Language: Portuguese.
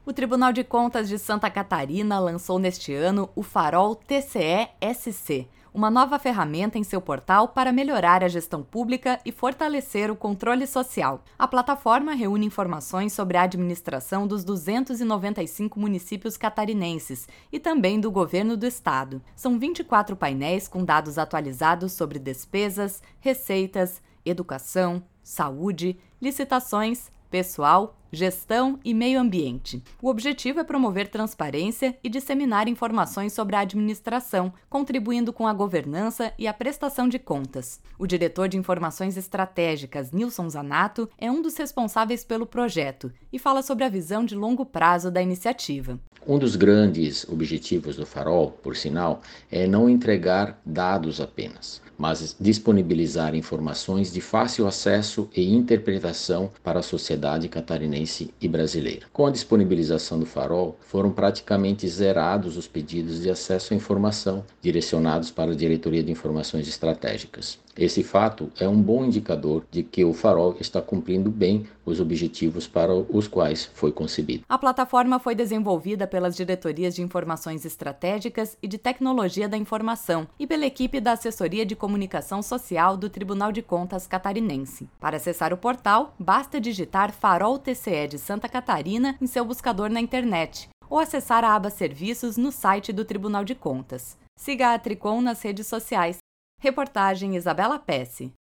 O Tribunal de Contas de Santa Catarina lançou neste ano o Farol TCE-SC, uma nova ferramenta em seu portal para melhorar a gestão pública e fortalecer o controle social. A plataforma reúne informações sobre a administração dos 295 municípios catarinenses e também do governo do estado. São 24 painéis com dados atualizados sobre despesas, receitas, educação, saúde, licitações, pessoal, gestão e meio ambiente. O objetivo é promover transparência e disseminar informações sobre a administração, contribuindo com a governança e a prestação de contas. O diretor de Informações Estratégicas, Nilson Zanato, é um dos responsáveis pelo projeto e fala sobre a visão de longo prazo da iniciativa. Um dos grandes objetivos do Farol, por sinal, é não entregar dados apenas, mas disponibilizar informações de fácil acesso e interpretação para a sociedade catarinense e brasileira. Com a disponibilização do Farol, foram praticamente zerados os pedidos de acesso à informação direcionados para a Diretoria de Informações Estratégicas. Esse fato é um bom indicador de que o Farol está cumprindo bem os objetivos para os quais foi concebido. A plataforma foi desenvolvida pelas Diretorias de Informações Estratégicas e de Tecnologia da Informação e pela equipe da Assessoria de Comunicação Social do Tribunal de Contas Catarinense. Para acessar o portal, basta digitar Farol TCE de Santa Catarina em seu buscador na internet ou acessar a aba Serviços no site do Tribunal de Contas. Siga a Tricom nas redes sociais. Reportagem Isabela Pesce.